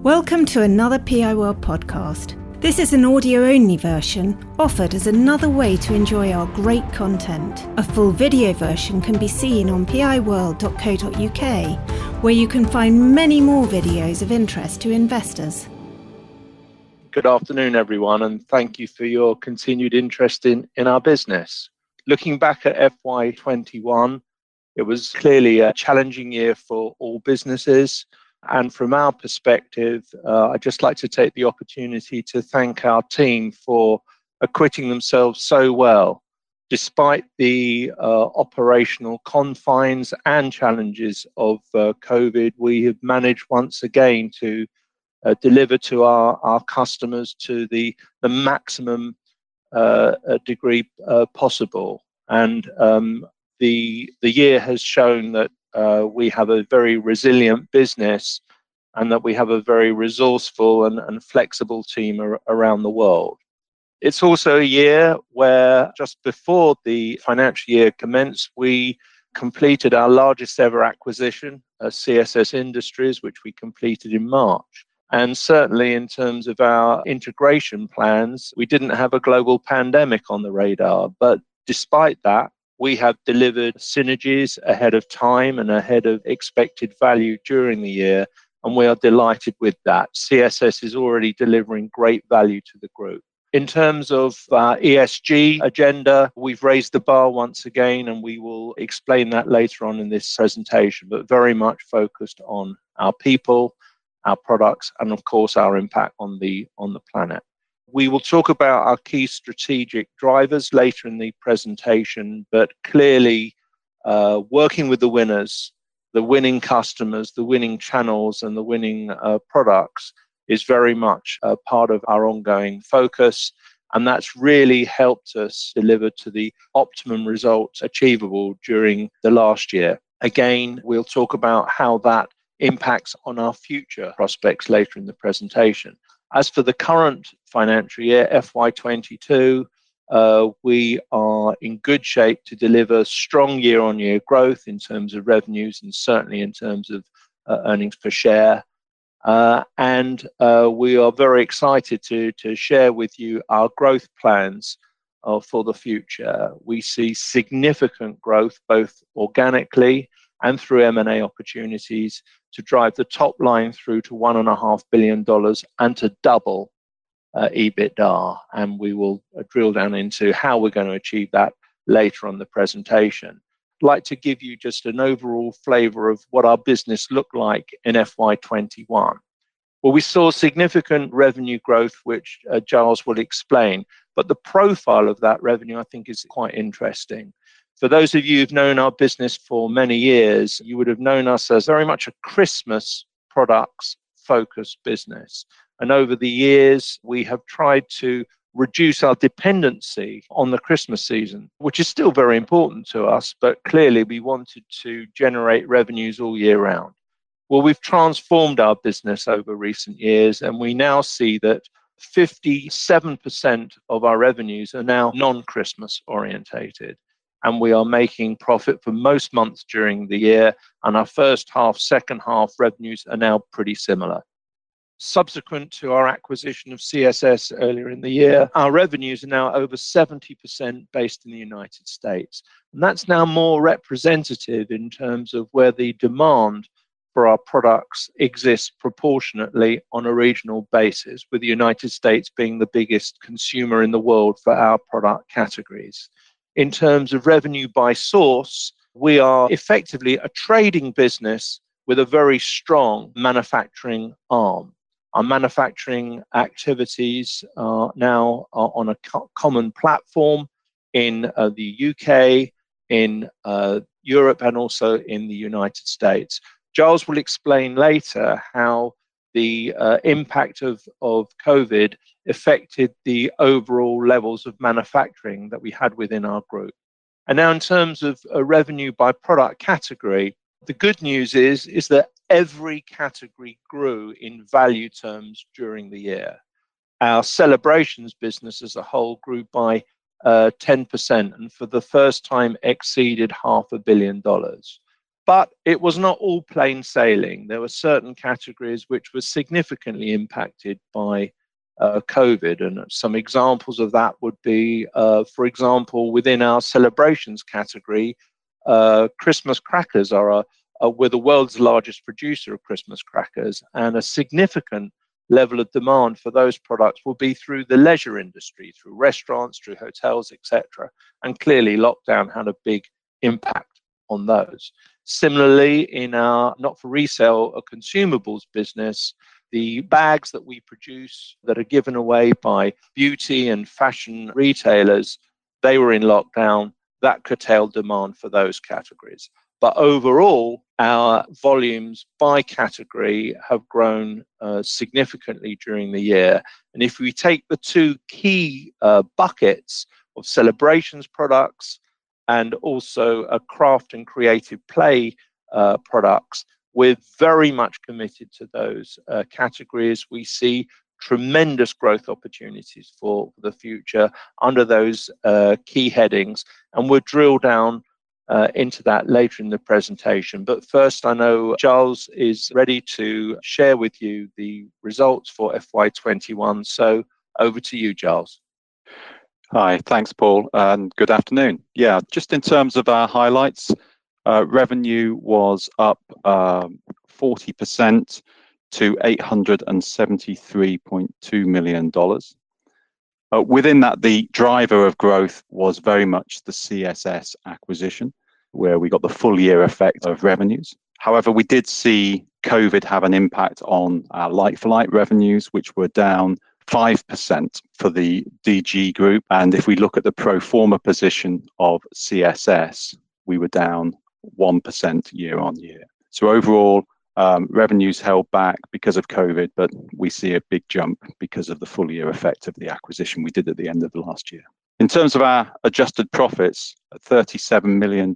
Welcome to another PI World podcast. This is an audio-only version offered as another way to enjoy our great content. A full video version can be seen on piworld.co.uk, where you can find many more videos of interest to investors. Good afternoon, everyone, and thank you for your continued interest in our business. Looking back at FY21, it was clearly a challenging year for all businesses. And from our perspective, I'd just like to take the opportunity to thank our team for acquitting themselves so well. Despite the operational confines and challenges of COVID, we have managed once again to deliver to our customers to the maximum degree possible. And the year has shown that we have a very resilient business and that we have a very resourceful and flexible team around the world. It's also a year where just before the financial year commenced, we completed our largest ever acquisition, CSS Industries, which we completed in March. And certainly in terms of our integration plans, we didn't have a global pandemic on the radar. But despite that, we have delivered synergies ahead of time and ahead of expected value during the year, and we are delighted with that. CSS is already delivering great value to the group. In terms of our ESG agenda, we've raised the bar once again, and we will explain that later on in this presentation, but very much focused on our people, our products, and of course our impact on the planet. We will talk about our key strategic drivers later in the presentation, but clearly working with the winners, the winning customers, the winning channels, and the winning products is very much a part of our ongoing focus. And that's really helped us deliver to the optimum results achievable during the last year. Again, we'll talk about how that impacts on our future prospects later in the presentation. As for the current financial year, FY22, we are in good shape to deliver strong year-on-year growth in terms of revenues and certainly in terms of earnings per share. And we are very excited to share with you our growth plans for the future. We see significant growth both organically and through M&A opportunities to drive the top line through to $1.5 billion and to double EBITDA. And we will drill down into how we're going to achieve that later on the presentation. I'd like to give you just an overall flavor of what our business looked like in FY21. Well, we saw significant revenue growth, which Giles will explain, but the profile of that revenue, I think, is quite interesting. For those of you who've known our business for many years, you would have known us as very much a Christmas products focused business. And over the years, we have tried to reduce our dependency on the Christmas season, which is still very important to us, but clearly we wanted to generate revenues all year round. Well, we've transformed our business over recent years, and we now see that 57% of our revenues are now non-Christmas orientated. And we are making profit for most months during the year, and our first half, second half revenues are now pretty similar. Subsequent to our acquisition of CSS earlier in the year, our revenues are now over 70% based in the United States. And that's now more representative in terms of where the demand for our products exists proportionately on a regional basis, with the United States being the biggest consumer in the world for our product categories. In terms of revenue by source, we are effectively a trading business with a very strong manufacturing arm. Our manufacturing activities are now on a common platform in the UK, in Europe, and also in the United States. Giles will explain later how the impact of COVID affected the overall levels of manufacturing that we had within our group. And now in terms of revenue by product category, the good news is that every category grew in value terms during the year. Our celebrations business as a whole grew by 10% and for the first time exceeded $500 million. But it was not all plain sailing. There were certain categories which were significantly impacted by COVID. And some examples of that would be, for example, within our celebrations category, Christmas crackers we're the world's largest producer of Christmas crackers, and a significant level of demand for those products will be through the leisure industry, through restaurants, through hotels, etc. And clearly lockdown had a big impact on those. Similarly, in our not for resale or consumables business, the bags that we produce that are given away by beauty and fashion retailers, they were in lockdown. That curtailed demand for those categories. But overall, our volumes by category have grown significantly during the year. And if we take the two key buckets of celebrations products and also craft and creative play products, we're very much committed to those categories. We see tremendous growth opportunities for the future under those key headings, and we'll drill down into that later in the presentation. But first, I know Giles is ready to share with you the results for FY21. So over to you, Giles. Hi, thanks, Paul, and good afternoon. Yeah, just in terms of our highlights, revenue was up 40% to $873.2 million. Within that, the driver of growth was very much the CSS acquisition, where we got the full year effect of revenues. However, we did see COVID have an impact on our like-for-like revenues, which were down 5% for the DG group. And if we look at the pro forma position of CSS, we were down 1% year on year. So overall, revenues held back because of COVID, but we see a big jump because of the full year effect of the acquisition we did at the end of the last year. In terms of our adjusted profits, $37 million,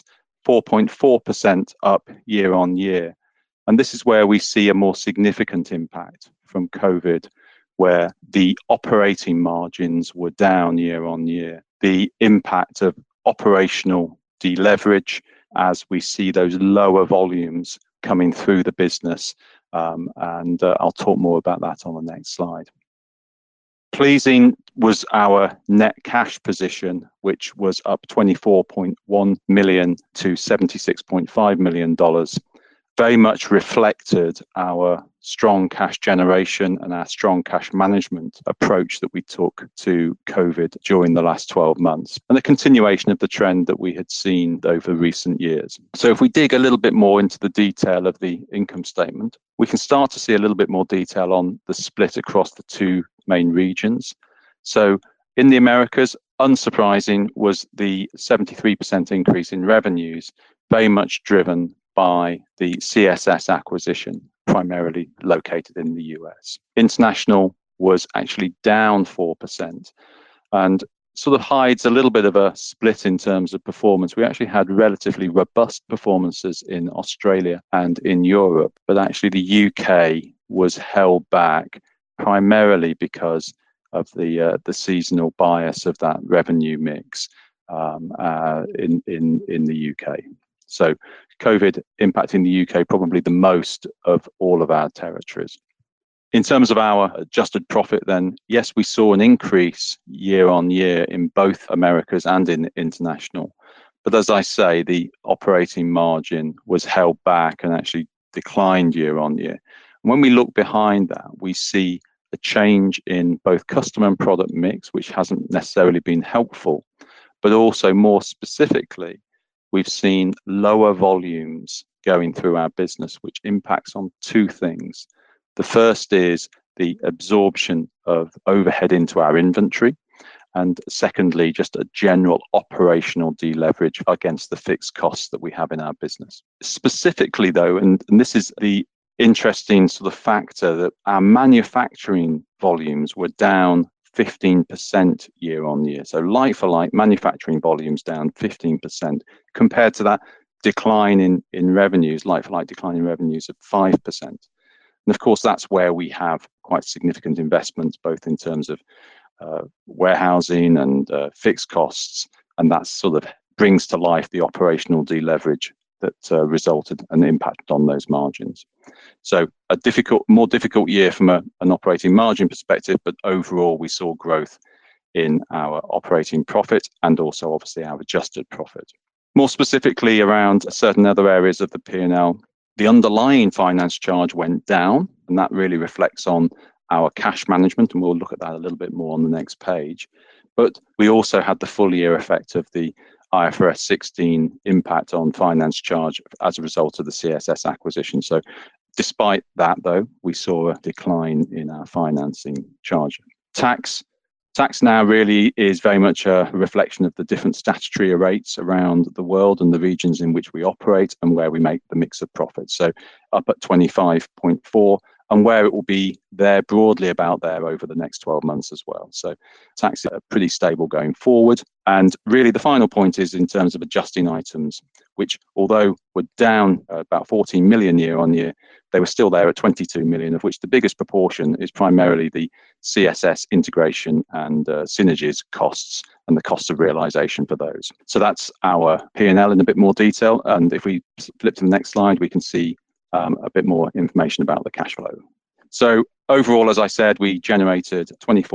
4.4% up year on year. And this is where we see a more significant impact from COVID, where the operating margins were down year on year. The impact of operational deleverage as we see those lower volumes coming through the business. And I'll talk more about that on the next slide. Pleasing was our net cash position, which was up $24.1 million to $76.5 million. Very much reflected our strong cash generation and our strong cash management approach that we took to COVID during the last 12 months, and the continuation of the trend that we had seen over recent years. So if we dig a little bit more into the detail of the income statement, we can start to see a little bit more detail on the split across the two main regions. So in the Americas, unsurprising was the 73% increase in revenues, very much driven by the CSS acquisition, primarily located in the US. International was actually down 4% and sort of hides a little bit of a split in terms of performance. We actually had relatively robust performances in Australia and in Europe, but actually the UK was held back primarily because of the seasonal bias of that revenue mix in the UK. So COVID impacting the UK probably the most of all of our territories. In terms of our adjusted profit then, yes, we saw an increase year on year in both Americas and in international. But as I say, the operating margin was held back and actually declined year on year. And when we look behind that, we see a change in both customer and product mix, which hasn't necessarily been helpful, but also more specifically, we've seen lower volumes going through our business, which impacts on two things. The first is the absorption of overhead into our inventory. And secondly, just a general operational deleverage against the fixed costs that we have in our business. Specifically though, and this is the interesting sort of factor, that our manufacturing volumes were down 15% year on year. So like for like, manufacturing volumes down 15% compared to that decline in revenues, like for like decline in revenues of 5%. And of course, that's where we have quite significant investments, both in terms of warehousing and fixed costs. And that sort of brings to life the operational deleverage that resulted and impacted on those margins. So more difficult year from an operating margin perspective, but overall we saw growth in our operating profit and also obviously our adjusted profit. More specifically around certain other areas of the P&L, the underlying finance charge went down, and that really reflects on our cash management, and we'll look at that a little bit more on the next page. But we also had the full year effect of the IFRS 16 impact on finance charge as a result of the CSS acquisition. So despite that, though, we saw a decline in our financing charge. Tax now really is very much a reflection of the different statutory rates around the world and the regions in which we operate and where we make the mix of profits. So up at 25.4, and where it will be there broadly about there over the next 12 months as well. So tax is pretty stable going forward. And really the final point is in terms of adjusting items, which although were down about 14 million year on year, they were still there at 22 million, of which the biggest proportion is primarily the CSS integration and synergies costs and the cost of realization for those. So that's our P&L in a bit more detail. And if we flip to the next slide, we can see a bit more information about the cash flow. So overall, as I said, we generated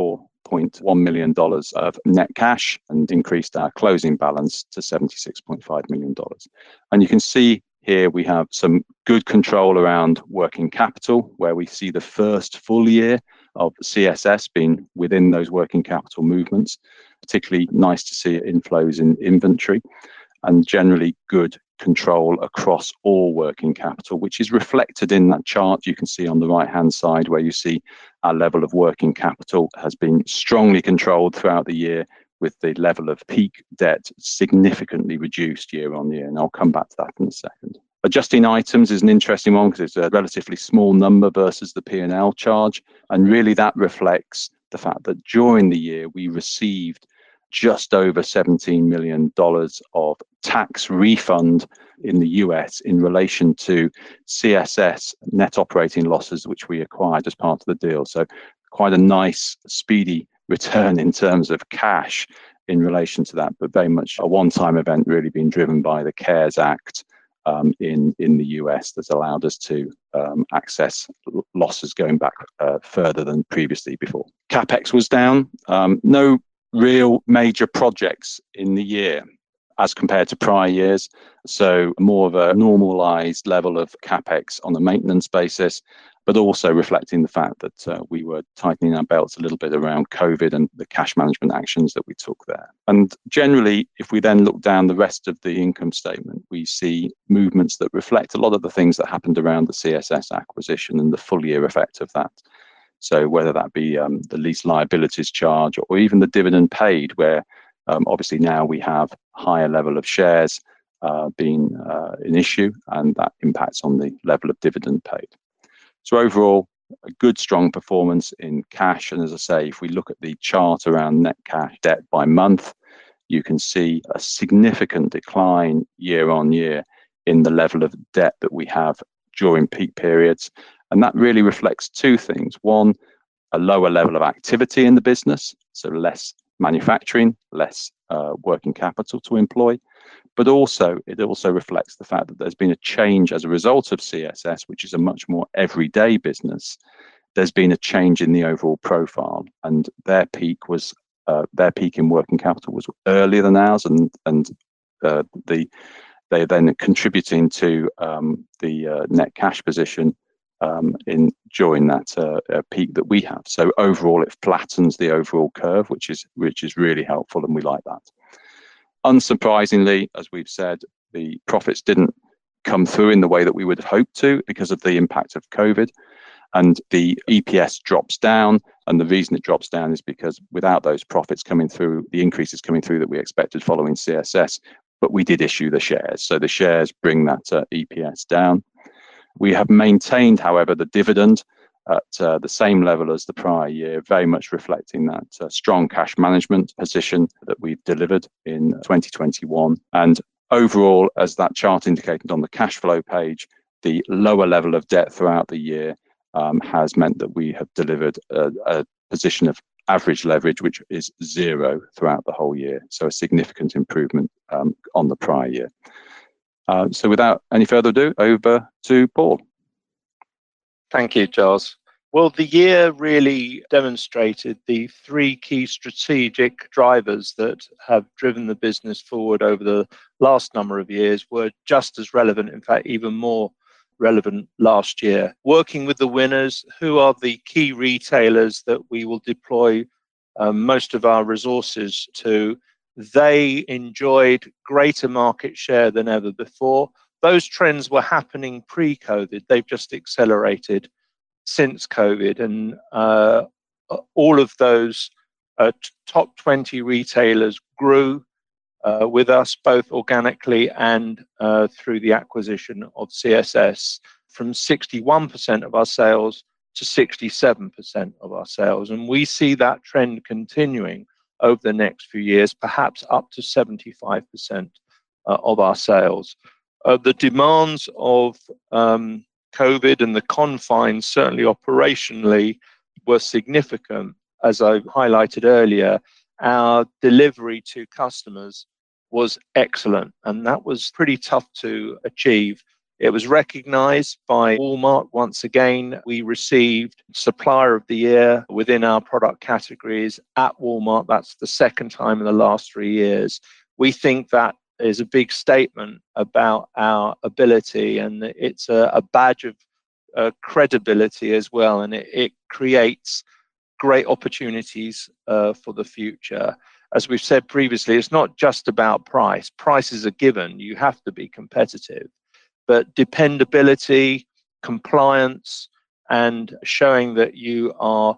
$24.1 million of net cash and increased our closing balance to $76.5 million. And you can see here we have some good control around working capital, where we see the first full year of CSS being within those working capital movements. Particularly nice to see inflows in inventory and generally good control across all working capital, which is reflected in that chart you can see on the right hand side, where you see our level of working capital has been strongly controlled throughout the year, with the level of peak debt significantly reduced year on year. And I'll come back to that in a second. Adjusting items is an interesting one because it's a relatively small number versus the P&L charge. And really that reflects the fact that during the year we received just over $17 million of tax refund in the US in relation to CSS net operating losses, which we acquired as part of the deal. So quite a nice, speedy return in terms of cash in relation to that, but very much a one-time event really being driven by the CARES Act in the US that's allowed us to access losses going back further than previously before. CapEx was down. No real major projects in the year as compared to prior years. So more of a normalized level of CapEx on a maintenance basis, but also reflecting the fact that we were tightening our belts a little bit around COVID and the cash management actions that we took there. And generally, if we then look down the rest of the income statement, we see movements that reflect a lot of the things that happened around the CSS acquisition and the full year effect of that. So whether that be the lease liabilities charge or even the dividend paid, where obviously now we have higher level of shares being an issue, and that impacts on the level of dividend paid. So overall, a good, strong performance in cash. And as I say, if we look at the chart around net cash debt by month, you can see a significant decline year on year in the level of debt that we have during peak periods. And that really reflects two things. One, a lower level of activity in the business, so less manufacturing, less working capital to employ. But also, it also reflects the fact that there's been a change as a result of CSS, which is a much more everyday business. There's been a change in the overall profile, and their peak in working capital was earlier than ours, and they then contributing to the net cash position during that peak that we have. So overall, it flattens the overall curve, which is really helpful, and we like that. Unsurprisingly, as we've said, the profits didn't come through in the way that we would have hoped to because of the impact of COVID, and the EPS drops down. And the reason it drops down is because without those profits coming through, the increases coming through that we expected following CSS, but we did issue the shares. So the shares bring that EPS down. We have maintained, however, the dividend at the same level as the prior year, very much reflecting that strong cash management position that we've delivered in 2021. And overall, as that chart indicated on the cash flow page, the lower level of debt throughout the year has meant that we have delivered a position of average leverage, which is 0 throughout the whole year. So a significant improvement on the prior year. So without any further ado, over to Paul. Thank you, Charles. Well, the year really demonstrated the three key strategic drivers that have driven the business forward over the last number of years were just as relevant, in fact, even more relevant last year. Working with the winners, who are the key retailers that we will deploy most of our resources to, they enjoyed greater market share than ever before. Those trends were happening pre-COVID. They've just accelerated since COVID, and all of those top 20 retailers grew with us, both organically and through the acquisition of CSS, from 61% of our sales to 67% of our sales. And we see that trend continuing over the next few years, perhaps up to 75% of our sales. The demands of COVID and the confines, certainly operationally, were significant. As I highlighted earlier, our delivery to customers was excellent, and that was pretty tough to achieve. It was recognized by Walmart. Once again, we received Supplier of the Year within our product categories at Walmart. That's the second time in the last 3 years. We think that is a big statement about our ability, and it's a badge of credibility as well, and it creates great opportunities for the future. As we've said previously, it's not just about price. Price is a given. You have to be competitive. But dependability, compliance, and showing that you are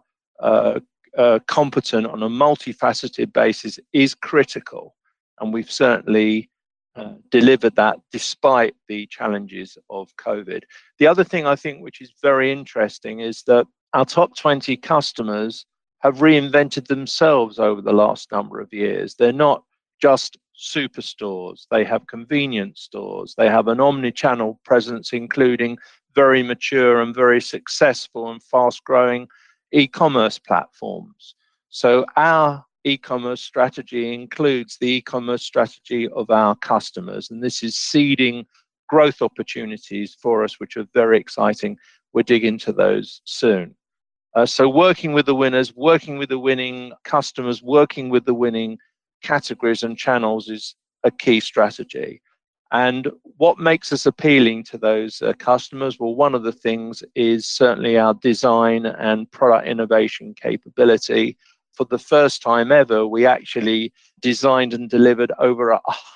competent on a multifaceted basis is critical. And we've certainly delivered that despite the challenges of COVID. The other thing I think which is very interesting is that our top 20 customers have reinvented themselves over the last number of years. They're not just superstores. They have convenience stores. They have an omni-channel presence, including very mature and very successful and fast-growing e-commerce platforms. So our e-commerce strategy includes the e-commerce strategy of our customers, and this is seeding growth opportunities for us, which are very exciting. We'll dig into those soon. So working with the winners, working with the winning customers, working with the winning categories and channels is a key strategy. And what makes us appealing to those customers? Well, one of the things is certainly our design and product innovation capability. For the first time ever, we actually designed and delivered over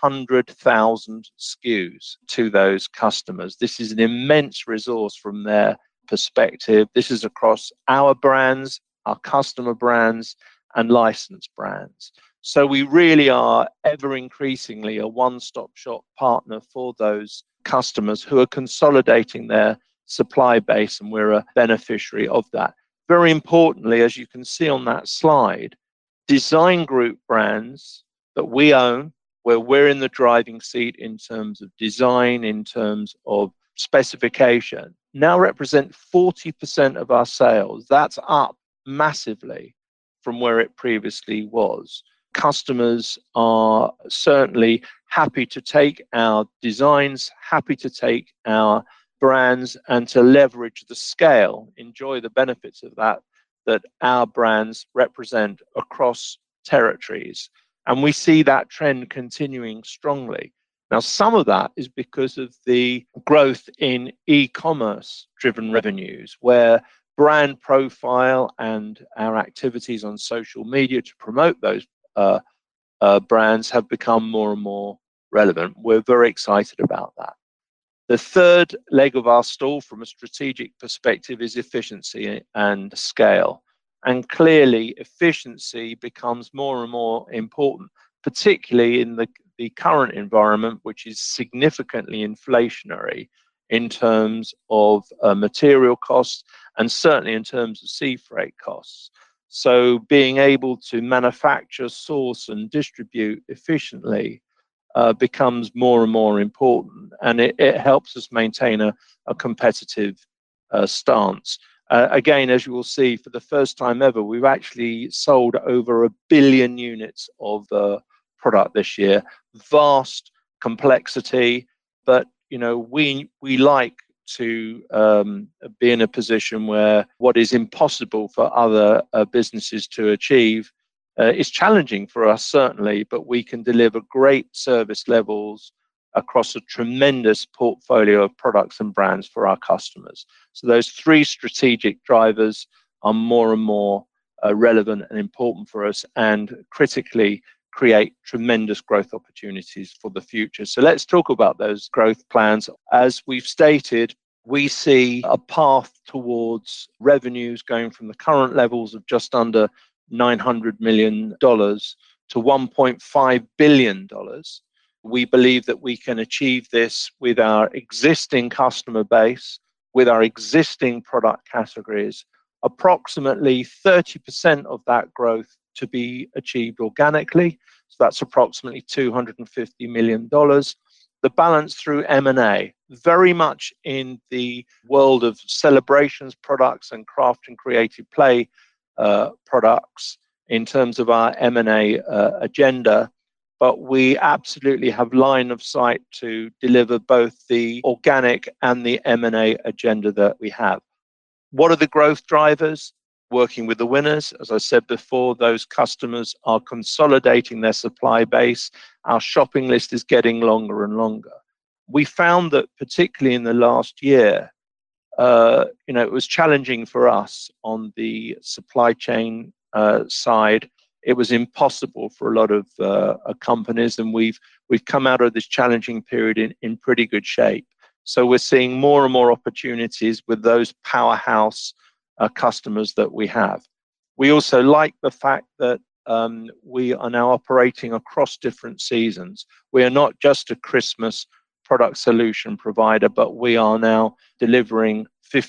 100,000 SKUs to those customers. This is an immense resource from their perspective. This is across our brands, our customer brands, and licensed brands. So we really are ever increasingly a one-stop shop partner for those customers who are consolidating their supply base, and we're a beneficiary of that. Very importantly, as you can see on that slide, design group brands that we own, where we're in the driving seat in terms of design, in terms of specification, now represent 40% of our sales. That's up massively from where it previously was. Customers are certainly happy to take our designs, happy to take our brands, and to leverage the scale, enjoy the benefits of that our brands represent across territories. And we see that trend continuing strongly. Now, some of that is because of the growth in e-commerce driven revenues, where brand profile and our activities on social media to promote those brands have become more and more relevant. We're very excited about that. The third leg of our stool from a strategic perspective is efficiency and scale. And clearly, efficiency becomes more and more important, particularly in the current environment, which is significantly inflationary in terms of material costs and certainly in terms of sea freight costs. So being able to manufacture, source, and distribute efficiently becomes more and more important, and it helps us maintain a competitive stance. Again, as you will see, for the first time ever, we've actually sold over 1 billion units of product this year. Vast complexity, But, we like to be in a position where what is impossible for other businesses to achieve is challenging for us, certainly, but we can deliver great service levels across a tremendous portfolio of products and brands for our customers. So those three strategic drivers are more and more relevant and important for us, and critically create tremendous growth opportunities for the future. So let's talk about those growth plans. As we've stated, we see a path towards revenues going from the current levels of just under $900 million to $1.5 billion. We believe that we can achieve this with our existing customer base, with our existing product categories, approximately 30% of that growth to be achieved organically. So that's approximately $250 million. The balance through M&A, very much in the world of celebrations products and craft and creative play products in terms of our M&A agenda. But we absolutely have line of sight to deliver both the organic and the M&A agenda that we have. What are the growth drivers? Working with the winners. As I said before, those customers are consolidating their supply base. Our shopping list is getting longer and longer. We found that particularly in the last year, it was challenging for us on the supply chain side. It was impossible for a lot of companies, and we've come out of this challenging period in pretty good shape. So we're seeing more and more opportunities with those powerhouse customers that we have. We also like the fact that we are now operating across different seasons. We are not just a Christmas product solution provider, but we are now delivering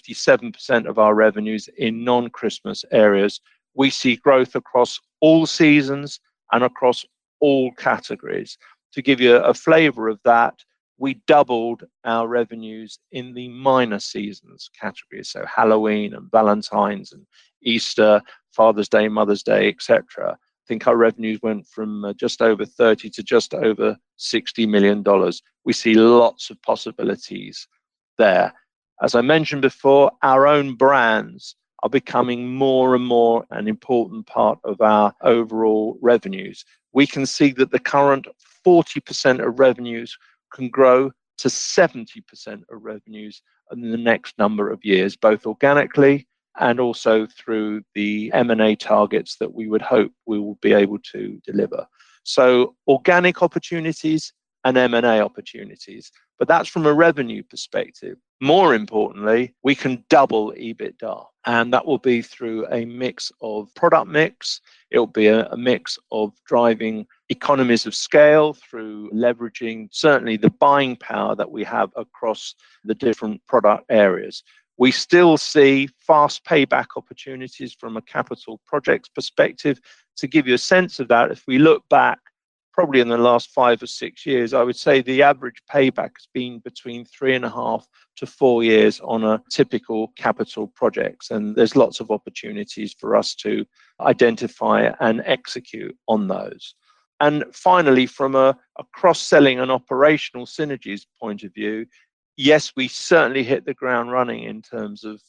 57% of our revenues in non-Christmas areas. We see growth across all seasons and across all categories. To give you a flavor of that, we doubled our revenues in the minor seasons categories, so Halloween and Valentine's and Easter, Father's Day, Mother's Day, etc. I think our revenues went from just over 30 to just over $60 million. We see lots of possibilities there. As I mentioned before, our own brands are becoming more and more an important part of our overall revenues. We can see that the current 40% of revenues can grow to 70% of revenues in the next number of years, both organically and also through the M&A targets that we would hope we will be able to deliver. So organic opportunities and M&A opportunities, but that's from a revenue perspective. More importantly, we can double EBITDA, and that will be through a mix of product mix. It'll be a mix of driving economies of scale through leveraging certainly the buying power that we have across the different product areas. We still see fast payback opportunities from a capital projects perspective. To give you a sense of that, if we look back probably in the last 5 or 6 years, I would say the average payback has been between 3.5 to 4 years on a typical capital projects. And there's lots of opportunities for us to identify and execute on those. And finally, from a cross-selling and operational synergies point of view, yes, we certainly hit the ground running in terms of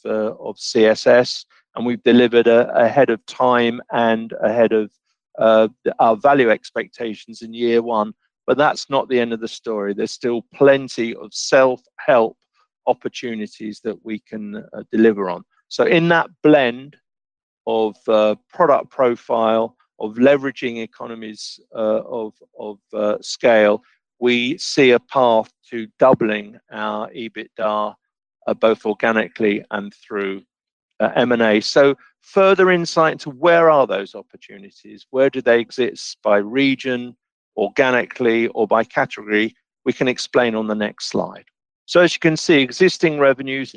CSS, and we've delivered ahead of time and ahead of our value expectations in year one. But that's not the end of the story. There's still plenty of self-help opportunities that we can deliver on. So in that blend of product profile, of leveraging economies of scale, we see a path to doubling our EBITDA, both organically and through M&A. So further insight into where are those opportunities, where do they exist by region, organically, or by category, we can explain on the next slide. So as you can see, existing revenues,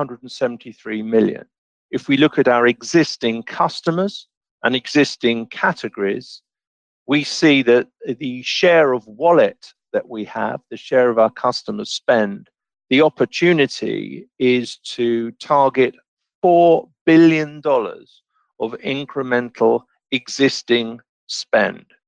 $873 million. If we look at our existing customers and existing categories, we see that the share of wallet that we have, the share of our customers spend, the opportunity is to target $4 billion of incremental existing spend.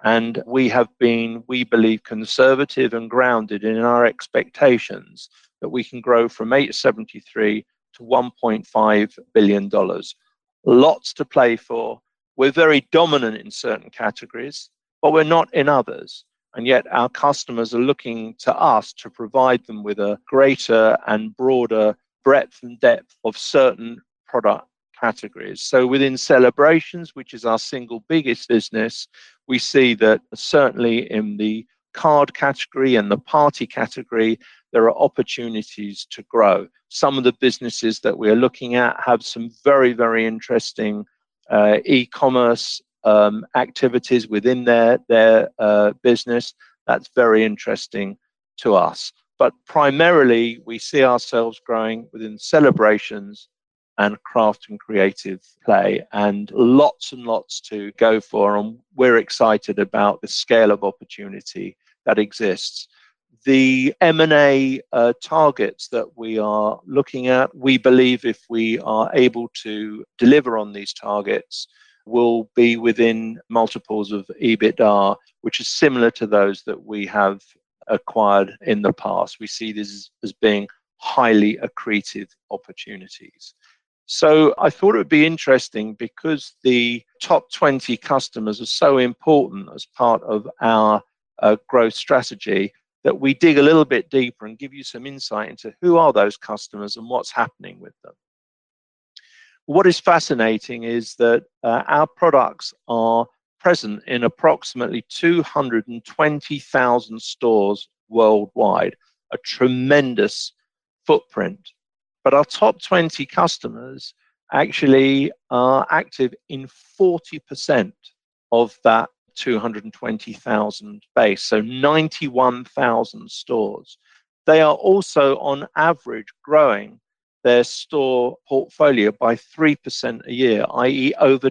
And we have been, we believe, conservative and grounded in our expectations that we can grow from $873 to $1.5 billion. Lots to play for. We're very dominant in certain categories, but we're not in others. And yet our customers are looking to us to provide them with a greater and broader breadth and depth of certain product categories. So within celebrations, which is our single biggest business, we see that certainly in the card category and the party category, there are opportunities to grow. Some of the businesses that we're looking at have some very, very interesting e-commerce activities within their business. That's very interesting to us. But primarily, we see ourselves growing within celebrations and craft and creative play, and lots to go for. And we're excited about the scale of opportunity that exists. The M&A targets that we are looking at, we believe if we are able to deliver on these targets, will be within multiples of EBITDA, which is similar to those that we have acquired in the past. We see this as being highly accretive opportunities. So I thought it would be interesting, because the top 20 customers are so important as part of our growth strategy, that we dig a little bit deeper and give you some insight into who are those customers and what's happening with them. What is fascinating is that our products are present in approximately 220,000 stores worldwide, a tremendous footprint. But our top 20 customers actually are active in 40% of that 220,000 base, so 91,000 stores. They are also on average growing their store portfolio by 3% a year, i.e. over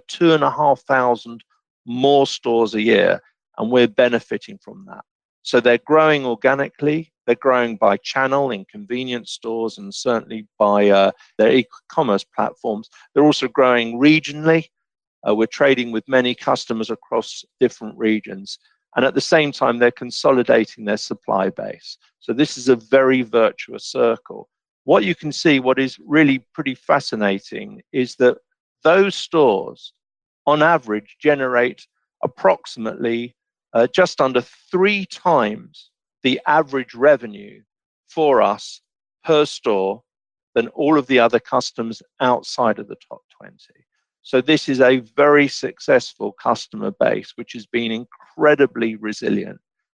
2,500 more stores a year, and we're benefiting from that. So they're growing organically, they're growing by channel in convenience stores, and certainly by their e-commerce platforms. They're also growing regionally. We're trading with many customers across different regions, and at the same time, they're consolidating their supply base. So this is a very virtuous circle. What you can see, what is really pretty fascinating, is that those stores, on average, generate approximately just under 3 times the average revenue for us per store than all of the other customers outside of the top 20. So this is a very successful customer base, which has been incredibly resilient.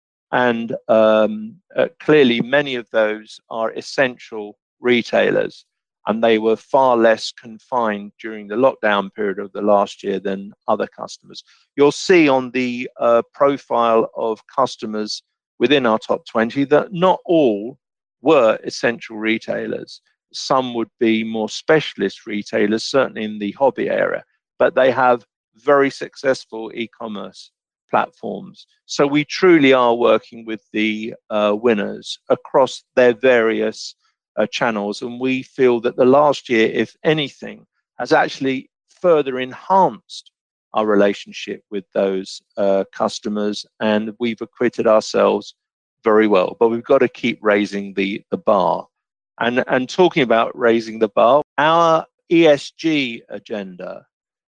And clearly, many of those are essential retailers, and they were far less confined during the lockdown period of the last year than other customers. You'll see on the profile of customers within our top 20 that not all were essential retailers. Some would be more specialist retailers, certainly in the hobby area, but they have very successful e-commerce platforms. So we truly are working with the winners across their various channels, and we feel that the last year, if anything, has actually further enhanced our relationship with those customers, and we've acquitted ourselves very well. But we've got to keep raising the bar. And talking about raising the bar, our ESG agenda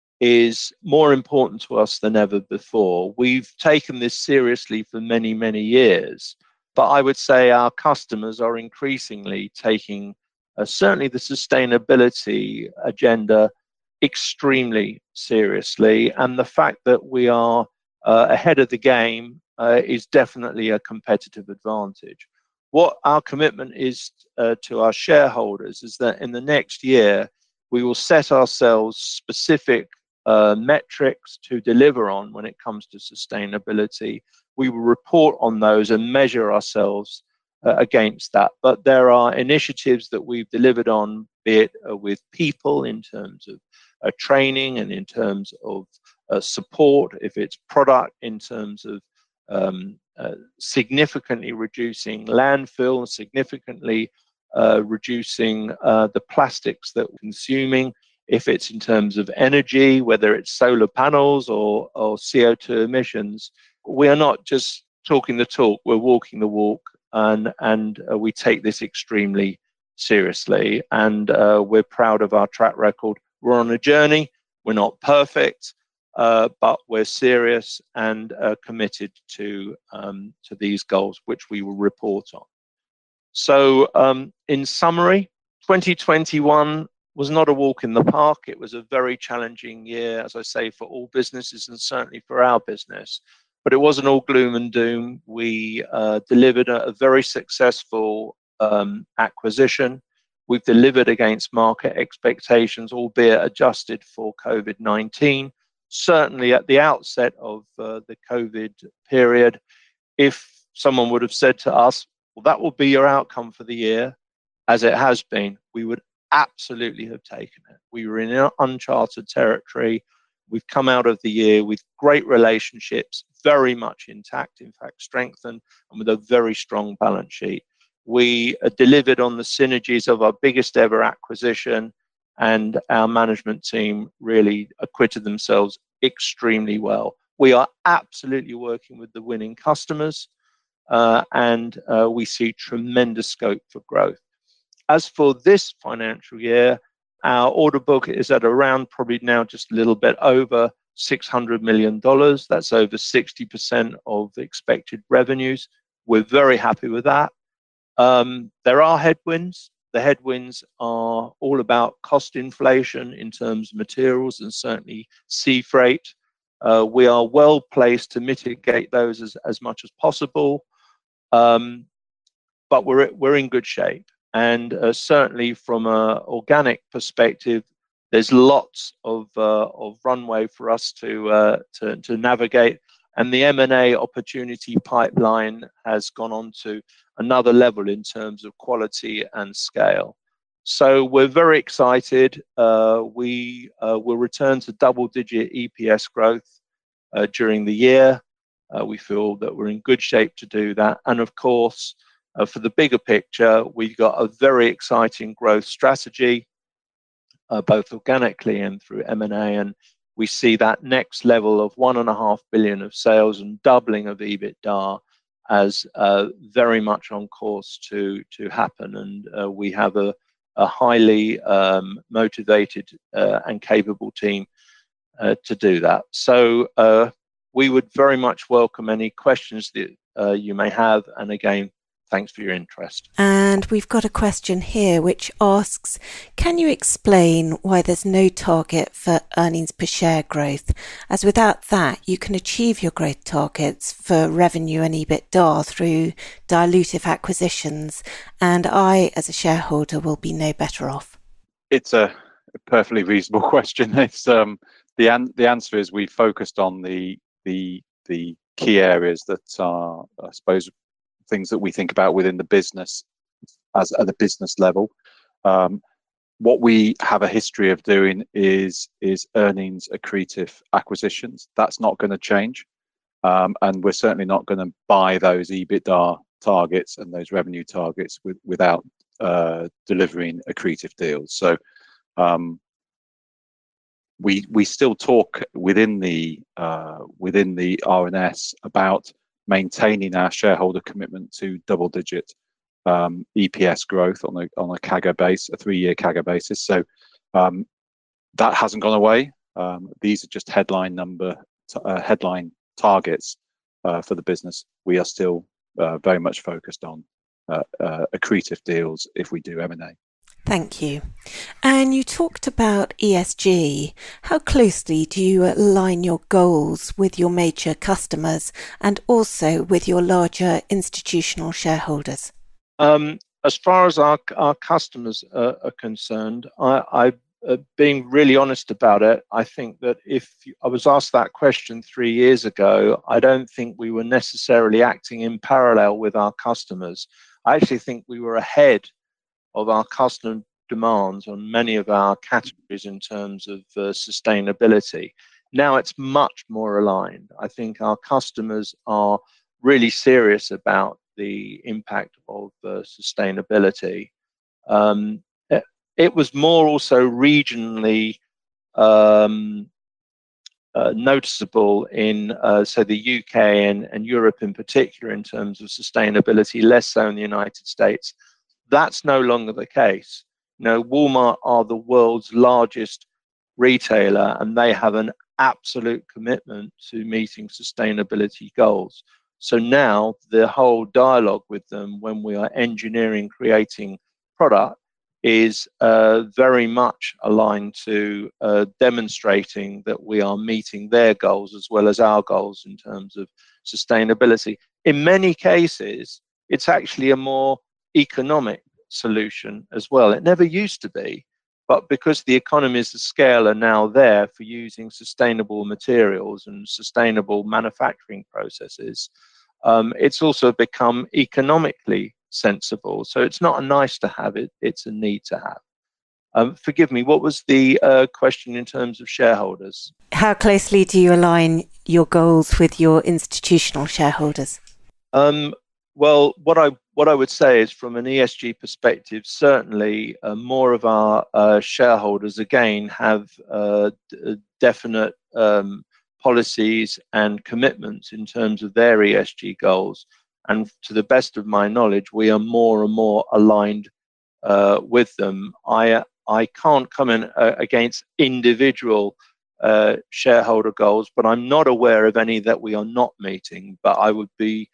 is more important to us than ever before. We've taken this seriously for many, many years, but I would say our customers are increasingly taking certainly the sustainability agenda extremely seriously. And the fact that we are ahead of the game is definitely a competitive advantage. What our commitment is to our shareholders is that in the next year, we will set ourselves specific metrics to deliver on when it comes to sustainability. We will report on those and measure ourselves against that. But there are initiatives that we've delivered on, be it with people in terms of training and in terms of support, if it's product in terms of significantly reducing landfill, significantly reducing the plastics that we're consuming, if it's in terms of energy, whether it's solar panels or CO2 emissions. we are not just talking the talk, we're walking the walk, and we take this extremely seriously, and we're proud of our track record. We're on a journey. We're not perfect, but we're serious and committed to these goals, which we will report on. So, in summary, 2021 was not a walk in the park. It was a very challenging year, as I say, for all businesses and certainly for our business. But it wasn't all gloom and doom. We delivered a very successful acquisition. We've delivered against market expectations, albeit adjusted for COVID-19. Certainly at the outset of the COVID period, if someone would have said to us, well, that will be your outcome for the year, as it has been, we would absolutely have taken it. We were in uncharted territory. We've come out of the year with great relationships, very much intact, in fact, strengthened, and with a very strong balance sheet. We delivered on the synergies of our biggest ever acquisition, and our management team really acquitted themselves extremely well. We are absolutely working with the winning customers, and we see tremendous scope for growth. As for this financial year, our order book is at around probably now just a little bit over $600 million. That's over 60% of the expected revenues. We're very happy with that. There are headwinds. The headwinds are all about cost inflation in terms of materials and certainly sea freight. We are well placed to mitigate those as much as possible, but we're in good shape. And certainly from an organic perspective, there's lots of runway for us to navigate. And the M&A opportunity pipeline has gone on to another level in terms of quality and scale. So we're very excited. We will return to double-digit EPS growth during the year. We feel that we're in good shape to do that. And of course, for the bigger picture, we've got a very exciting growth strategy, both organically and through M&A. And we see that next level of $1.5 billion of sales and doubling of EBITDA as very much on course to happen. And we have a highly motivated and capable team to do that. So we would very much welcome any questions that you may have. And again, thanks for your interest. And we've got a question here which asks, can you explain why there's no target for earnings per share growth, as without that you can achieve your growth targets for revenue and EBITDA through dilutive acquisitions, and I, as a shareholder, will be no better off? It's a perfectly reasonable question. It's the answer is we focused on the key areas that are, I suppose, things that we think about within the business as at the business level. What we have a history of doing is earnings accretive acquisitions. That's not going to change. And we're certainly not going to buy those EBITDA targets and those revenue targets without delivering accretive deals. So we still talk within the RNS about maintaining our shareholder commitment to double-digit EPS growth on a CAGR base, a 3-year CAGR basis. So that hasn't gone away. These are just headline targets for the business. We are still very much focused on accretive deals if we do M&A. Thank you. And you talked about ESG. How closely do you align your goals with your major customers and also with your larger institutional shareholders? As far as our customers are concerned, I being really honest about it, I think that if I was asked that question 3 years ago, I don't think we were necessarily acting in parallel with our customers. I actually think we were ahead of our customer demands on many of our categories in terms of sustainability. Now it's much more aligned. I think our customers are really serious about the impact of sustainability. It was more also regionally noticeable in, say, the UK and Europe in particular in terms of sustainability, less so in the United States. That's no longer the case. Walmart are the world's largest retailer, and they have an absolute commitment to meeting sustainability goals. So now the whole dialogue with them when we are engineering, creating product is very much aligned to demonstrating that we are meeting their goals as well as our goals in terms of sustainability. In many cases, it's actually a more economic solution as well. It never used to be, but because the economies of scale are now there for using sustainable materials and sustainable manufacturing processes, it's also become economically sensible. So it's not a nice to have, it's a need to have. Forgive me, what was the question in terms of shareholders? How closely do you align your goals with your institutional shareholders? Well, what I would say is from an ESG perspective, certainly more of our shareholders, again, have definite policies and commitments in terms of their ESG goals. And to the best of my knowledge, we are more and more aligned with them. I can't comment against individual shareholder goals, but I'm not aware of any that we are not meeting. But I would be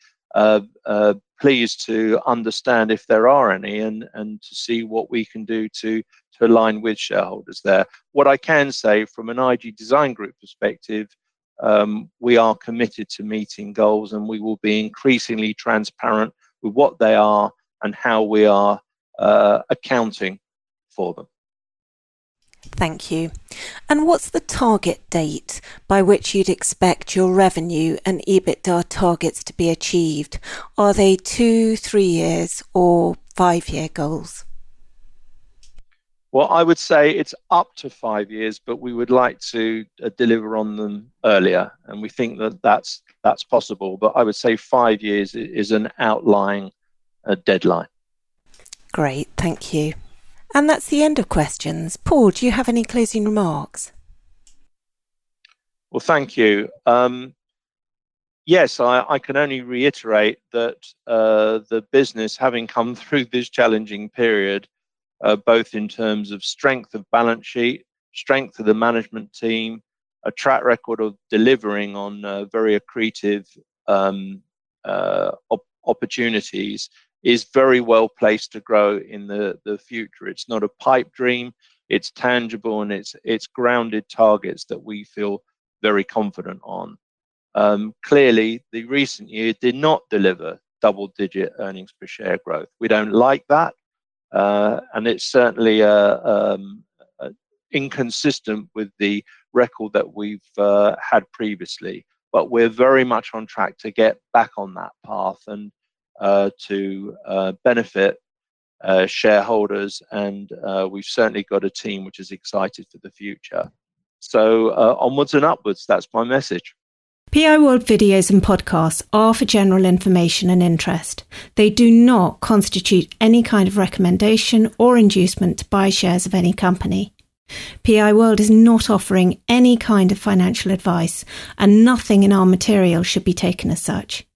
pleased to understand if there are any and to see what we can do to align with shareholders there. What I can say from an IG Design Group perspective, we are committed to meeting goals, and we will be increasingly transparent with what they are and how we are accounting for them. Thank you. And what's the target date by which you'd expect your revenue and EBITDA targets to be achieved? Are they 2, 3 years or 5-year goals? Well, I would say it's up to 5 years, but we would like to deliver on them earlier, and we think that that's possible. But I would say 5 years is an outlying deadline. Great, thank you. And that's the end of questions. Paul, do you have any closing remarks? Well, thank you. Yes, I can only reiterate that the business, having come through this challenging period, both in terms of strength of balance sheet, strength of the management team, a track record of delivering on very accretive opportunities, is very well placed to grow in the future. It's not a pipe dream, it's tangible, and it's grounded targets that we feel very confident on. Clearly, the recent year did not deliver double-digit earnings per share growth. We don't like that, and it's certainly inconsistent with the record that we've had previously. But we're very much on track to get back on that path and to benefit shareholders, and we've certainly got a team which is excited for the future. So onwards and upwards, that's my message. PI World videos and podcasts are for general information and interest. They do not constitute any kind of recommendation or inducement to buy shares of any company. PI World is not offering any kind of financial advice, and nothing in our material should be taken as such.